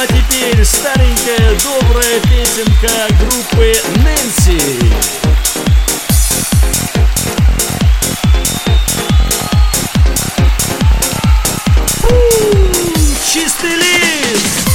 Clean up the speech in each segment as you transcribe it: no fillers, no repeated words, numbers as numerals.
а теперь старенькая добрая песенка группы Нэнси. Чистый лист.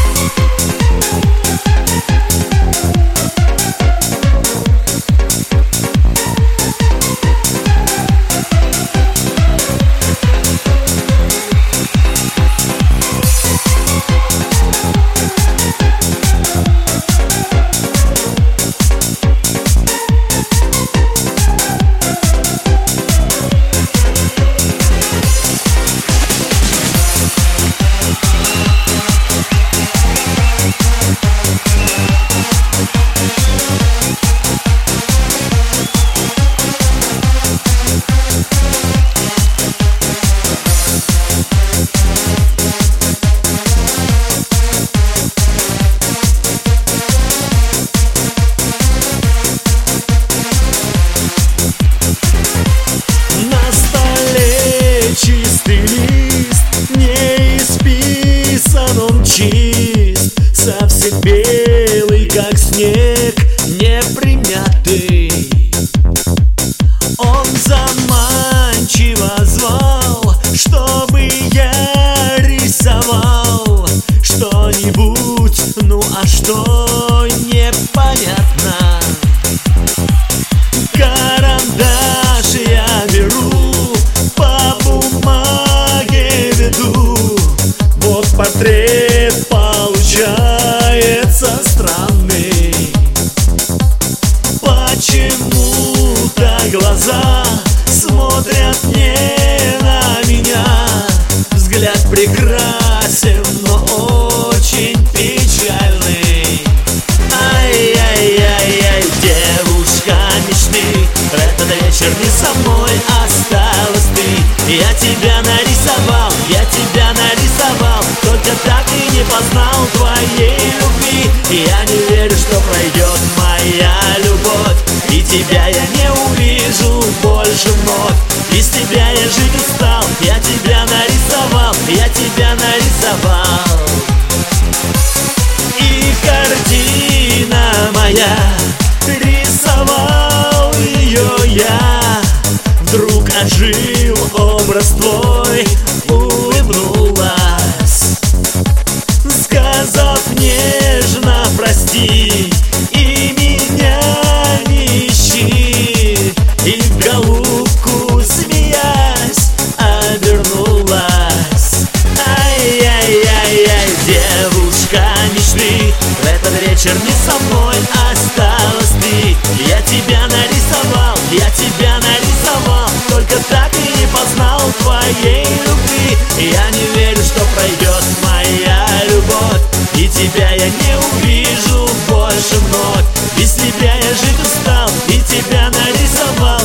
Чистый лист, не исписан он чист, совсем белый, как снег, не примятый. Он заманчиво звал, чтобы я рисовал что-нибудь, ну а что непонятно. Карандаш я беру, по бумаге веду, вот портрет получается странный. Почему-то глаза смотрят не на меня, взгляд прекрасен, но очень печальный. Ай-яй-яй-яй, девушка мечты, этот вечер не со мной осталась ты. Я тебя нарисовал, только так и не познал твоей любви. Я не верю, что пройдет моя любовь, и тебя я не увижу больше вновь. Без тебя я жить устал, я тебя нарисовал. И картина моя, рисовал ее я, вдруг ожил образ твой, улыбнулась, сказав нежно прости и меня не ищи. И в голубку, смеясь, обернулась. Ай-яй-яй-яй, девушка мечты, в этот вечер не со мной осталась ты. Я тебя нарисовал, только так и не познал твоей любви. Я не верю, что пройдет моя любовь, и тебя я не увижу больше вновь. Без тебя я жить устал, и тебя нарисовал.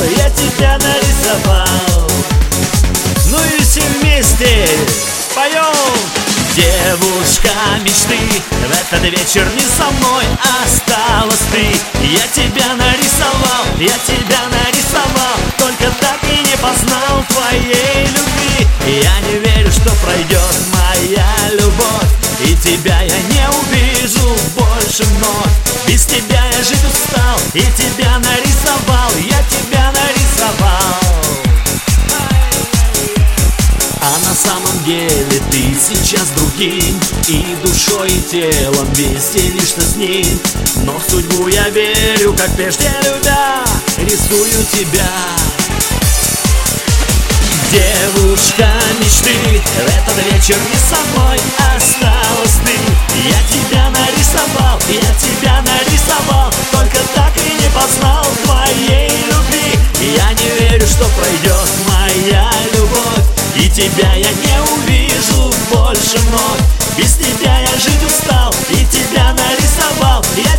Ну и все вместе поем. Девушка мечты, в этот вечер не со мной осталась ты. Я тебя нарисовал, только так и не познал твоей любви. Я не верю, что пройдет моя любовь, и тебя я не увижу больше вновь. Без тебя я жить устал, и тебя нарисовал. А на самом деле ты сейчас другим, и душой, и телом вместе лишь ты с ним. Но в судьбу я верю, как прежде любя, рисую тебя. Девушка мечты, в этот вечер не со мной осталась ты. Я тебя нарисовал, только так и не познал твоей любви. Я не верю, что пройдет моя любовь, и тебя я не увижу больше вновь. Без тебя я жить устал, и тебя нарисовал.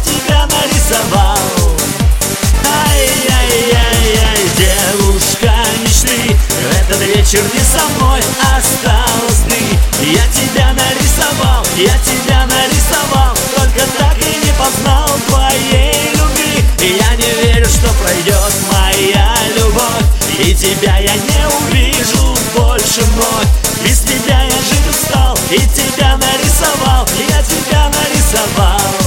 Ай-яй-яй-яй, девушка мечты, в этот вечер не со мной осталась ты. Я тебя нарисовал, только так и не познал твоей любви. Я не верю, что пройдет моя любовь, и тебя я не увижу больше вновь. Без тебя я жить устал, и тебя нарисовал. нарисовал.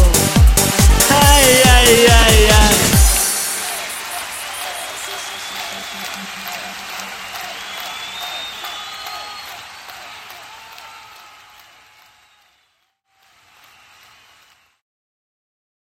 Ай-яй-яй-яй.